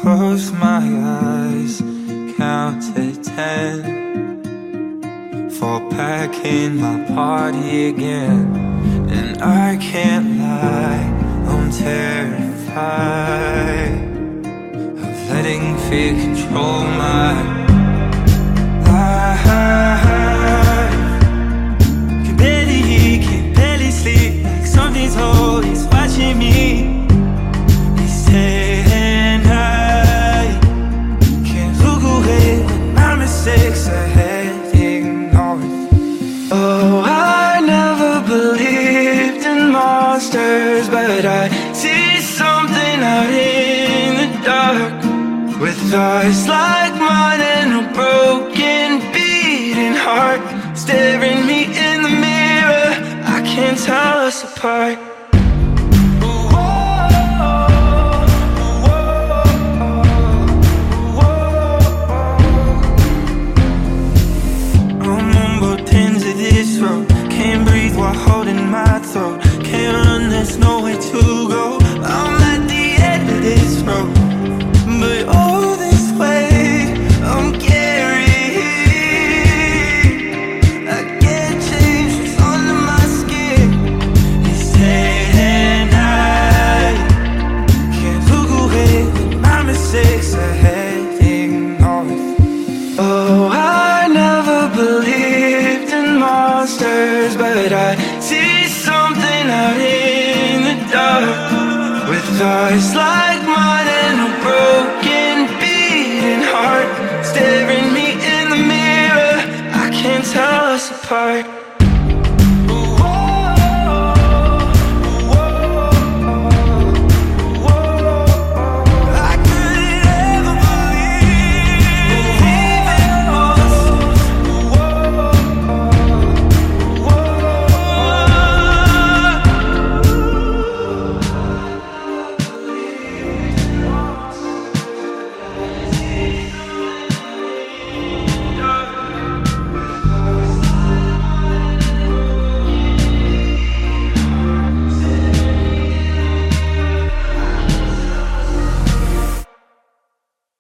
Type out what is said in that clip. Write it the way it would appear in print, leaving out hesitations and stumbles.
close my eyes, count to 10, fall back in my party again. And I can't lie, I'm terrified of letting fear control my life. Can barely eat, can barely sleep, like something's always watching me. They say mistakes I had ignored. Oh, I never believed in monsters, but I see something out in the dark, with eyes like mine and a broken, beating heart, staring me in the mirror. I can't tell us apart. Can't breathe while holding my throat. Can't run, there's nowhere to go. I'm at the end of this road, but all this way I'm carrying. I can't change what's under my skin. It's late at night, can't look away with my mistakes I had ignored. Oh, I never believed in monsters, but I see something out in the dark, with eyes like mine and a broken, beating heart, staring me in the mirror. I can't tell us apart.